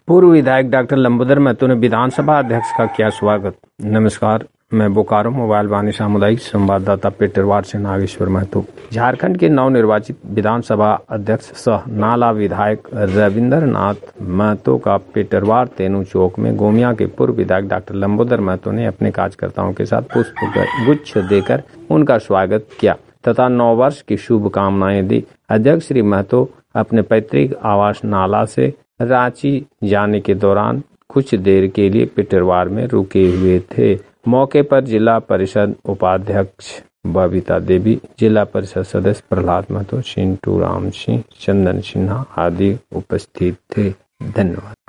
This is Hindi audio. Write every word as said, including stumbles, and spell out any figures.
पूर्व विधायक डॉक्टर लंबोदर महतो ने विधानसभा अध्यक्ष का किया स्वागत। नमस्कार, मैं बोकारो मोबाइल वाणी सामुदायिक संवाददाता पेटरवार से नागेश्वर महतो। झारखंड के नवनिर्वाचित विधानसभा अध्यक्ष सह नाला विधायक रविंद्र नाथ महतो का पेटरवार तेनू चौक में गोमिया के पूर्व विधायक डॉक्टर लंबोदर महतो ने अपने कार्यकर्ताओं के साथ पुष्प गुच्छ देकर उनका स्वागत किया तथा नौ वर्ष की शुभकामनाएं दी। अध्यक्ष श्री महतो अपने पैतृक आवास नाला से रांची जाने के दौरान कुछ देर के लिए पेटरवार में रुके हुए थे। मौके पर जिला परिषद उपाध्यक्ष बबीता देवी, जिला परिषद सदस्य प्रहलाद महतो, चिंटू राम सिंह, चंदन सिन्हा आदि उपस्थित थे। धन्यवाद।